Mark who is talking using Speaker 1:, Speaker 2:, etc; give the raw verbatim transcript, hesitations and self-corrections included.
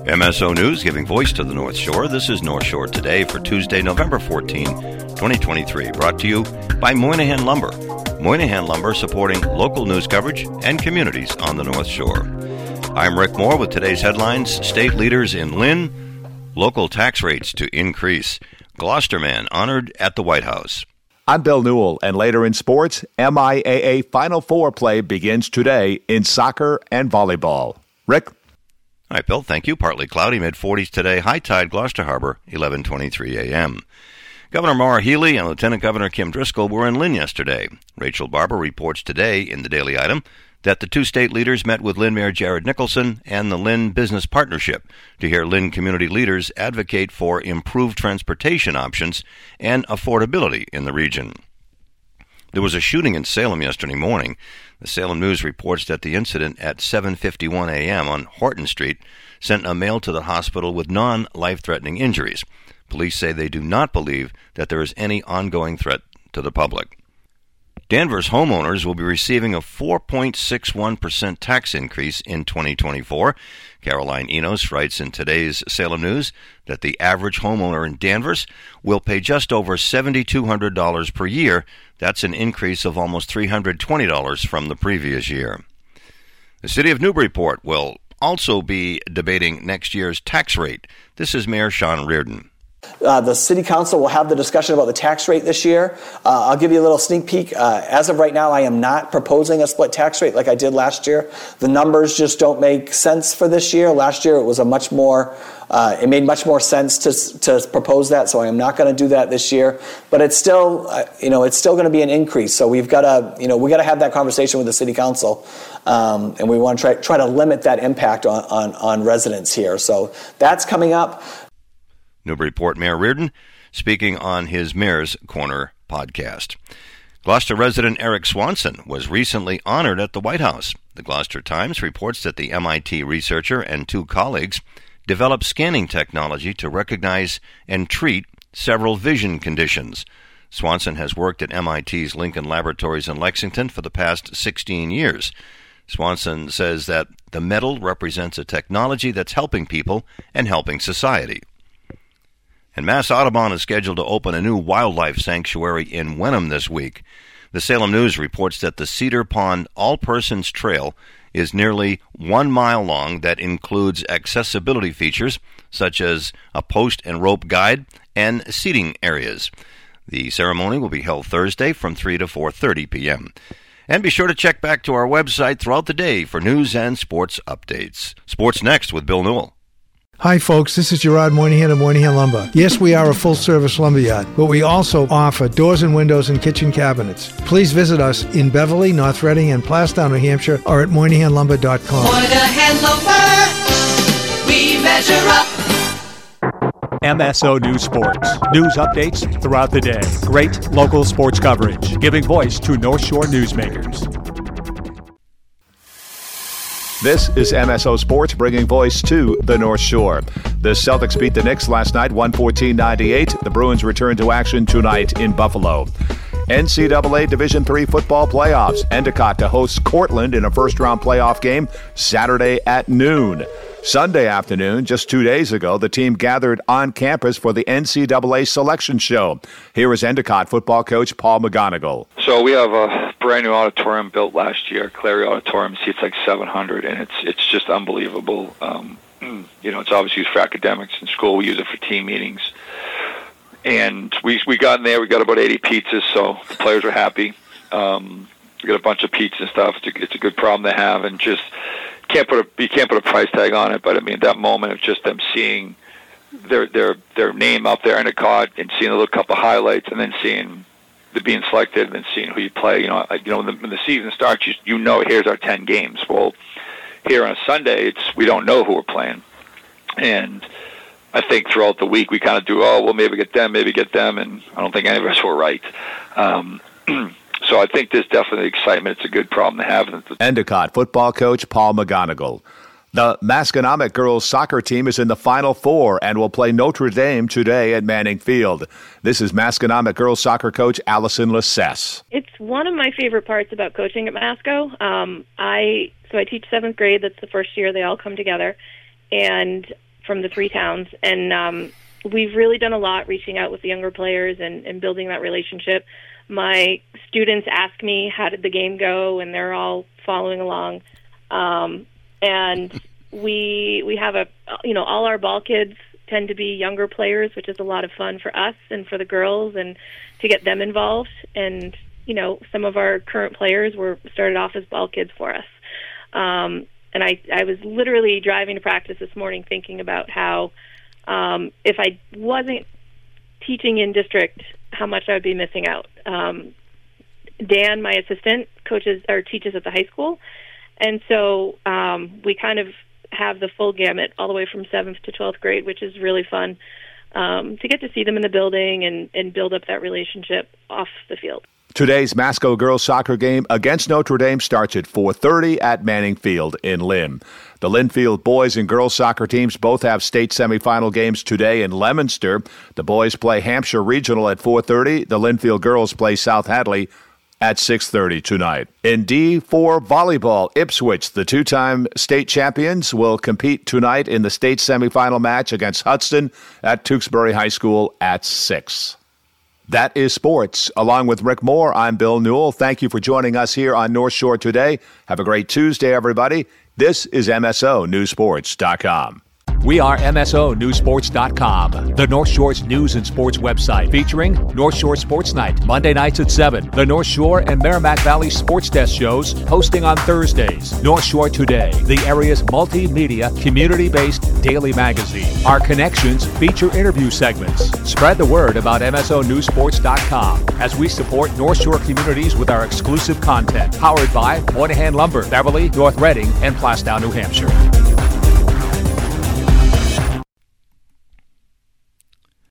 Speaker 1: M S O News, giving voice to the North Shore. This is North Shore Today for Tuesday, November fourteenth, twenty twenty-three. Brought to you by Moynihan Lumber. Moynihan Lumber supporting local news coverage and communities on the North Shore. I'm Rick Moore with today's headlines. State leaders in Lynn, local tax rates to increase. Gloucester man honored at the White House.
Speaker 2: I'm Bill Newell, and later in sports, M I A A Final Four play begins today in soccer and volleyball. Rick?
Speaker 1: All right, Bill, thank you. Partly cloudy, mid-forties today. High tide, Gloucester Harbor, eleven twenty-three a.m. Governor Maura Healey and Lieutenant Governor Kim Driscoll were in Lynn yesterday. Rachel Barber reports today in the Daily Item that the two state leaders met with Lynn Mayor Jared Nicholson and the Lynn Business Partnership to hear Lynn community leaders advocate for improved transportation options and affordability in the region. There was a shooting in Salem yesterday morning. The Salem News reports that the incident at seven fifty-one a.m. on Horton Street sent a male to the hospital with non-life-threatening injuries. Police say they do not believe that there is any ongoing threat to the public. Danvers homeowners will be receiving a four point six one percent tax increase in twenty twenty-four. Caroline Enos writes in today's Salem News that the average homeowner in Danvers will pay just over seven thousand two hundred dollars per year. That's an increase of almost three hundred twenty dollars from the previous year. The city of Newburyport will also be debating next year's tax rate. This is Mayor Sean Reardon.
Speaker 3: Uh, the City Council will have the discussion about the tax rate this year. Uh, I'll give you a little sneak peek. Uh, as of right now, I am not proposing a split tax rate like I did last year. The numbers just don't make sense for this year. Last year, it was a much more, uh, it made much more sense to to propose that, so I am not going to do that this year. But it's still, uh, you know, it's still going to be an increase. So we've got to, you know, we got to have that conversation with the City Council, um, and we want to try try to limit that impact on on, on residents here. So that's coming up.
Speaker 1: Newburyport Mayor Reardon speaking on his Mayor's Corner podcast. Gloucester resident Eric Swanson was recently honored at the White House. The Gloucester Times reports that the M I T researcher and two colleagues developed scanning technology to recognize and treat several vision conditions. Swanson has worked at M I T's Lincoln Laboratories in Lexington for the past sixteen years. Swanson says that the medal represents a technology that's helping people and helping society. And Mass Audubon is scheduled to open a new wildlife sanctuary in Wenham this week. The Salem News reports that the Cedar Pond All-Persons Trail is nearly one mile long that includes accessibility features such as a post and rope guide and seating areas. The ceremony will be held Thursday from three to four thirty p.m. And be sure to check back to our website throughout the day for news and sports updates. Sports Next with Bill Newell.
Speaker 4: Hi, folks. This is Gerard Moynihan of Moynihan Lumber. Yes, we are a full-service lumberyard, but we also offer doors and windows and kitchen cabinets. Please visit us in Beverly, North Reading, and Plastown, New Hampshire, or at Moynihan Lumber dot com.
Speaker 5: Moynihan Lumber, we measure up.
Speaker 6: M S O News Sports. News updates throughout the day. Great local sports coverage, giving voice to North Shore newsmakers.
Speaker 2: This is M S O Sports, bringing voice to the North Shore. The Celtics beat the Knicks last night, one fourteen ninety-eight. The Bruins return to action tonight in Buffalo. N C double A Division three football playoffs. Endicott to host Cortland in a first-round playoff game Saturday at noon. Sunday afternoon, just two days ago, the team gathered on campus for the N C double A selection show. Here is Endicott football coach Paul McGonigal.
Speaker 7: So we have a brand new auditorium built last year, Clary Auditorium, seats like seven hundred, and it's it's just unbelievable. Um, you know, it's obviously used for academics in school. We use it for team meetings. And we we got in there, we got about eighty pizzas, so the players are happy. Um, we got a bunch of pizza and stuff. It's a, it's a good problem to have, and just can't put a you can't put a price tag on it. But I mean, that moment of just them seeing their their their name up there in the card and seeing a little couple highlights, and then seeing the being selected, and then seeing who you play. You know, you know when the, when the season starts, you you know here's our ten games. Well, here on a Sunday, it's we don't know who we're playing, and I think throughout the week we kind of do, oh, well, maybe get them, maybe get them, and I don't think any of us were right. Um, so I think there's definitely excitement. It's a good problem to have.
Speaker 2: Endicott football coach Paul McGonigal. The Masconomet girls soccer team is in the Final Four and will play Notre Dame today at Manning Field. This is Masconomet girls soccer coach Allison Lessess.
Speaker 8: It's one of my favorite parts about coaching at Masco. Um, I so I teach seventh grade. That's the first year they all come together. And from the three towns. And um, we've really done a lot reaching out with the younger players and, and building that relationship. My students ask me, how did the game go? And they're all following along. Um, and we we have a, you know, all our ball kids tend to be younger players, which is a lot of fun for us and for the girls and to get them involved. And, you know, some of our current players were started off as ball kids for us. Um, and I, I was literally driving to practice this morning thinking about how um, if I wasn't teaching in district, how much I would be missing out. Um, Dan, my assistant, coaches or teaches at the high school. And so um, we kind of have the full gamut all the way from seventh to twelfth grade, which is really fun um, to get to see them in the building and, and build up that relationship off the field.
Speaker 2: Today's Masco girls soccer game against Notre Dame starts at four thirty at Manning Field in Lynn. The Linfield boys and girls soccer teams both have state semifinal games today in Leominster. The boys play Hampshire Regional at four thirty. The Linfield girls play South Hadley at six thirty tonight. In D four volleyball, Ipswich, the two-time state champions, will compete tonight in the state semifinal match against Hudson at Tewksbury High School at six. That is sports. Along with Rick Moore, I'm Bill Newell. Thank you for joining us here on North Shore Today. Have a great Tuesday, everybody. This is M S O News Sports dot com.
Speaker 6: We are M S O News Sports dot com, the North Shore's news and sports website, featuring North Shore Sports Night, Monday nights at seven, the North Shore and Merrimack Valley Sports Desk shows, hosting on Thursdays, North Shore Today, the area's multimedia, community-based daily magazine. Our connections feature interview segments. Spread the word about M S O News Sports dot com as we support North Shore communities with our exclusive content, powered by Moynihan Lumber, Beverly, North Reading, and Plastown, New Hampshire.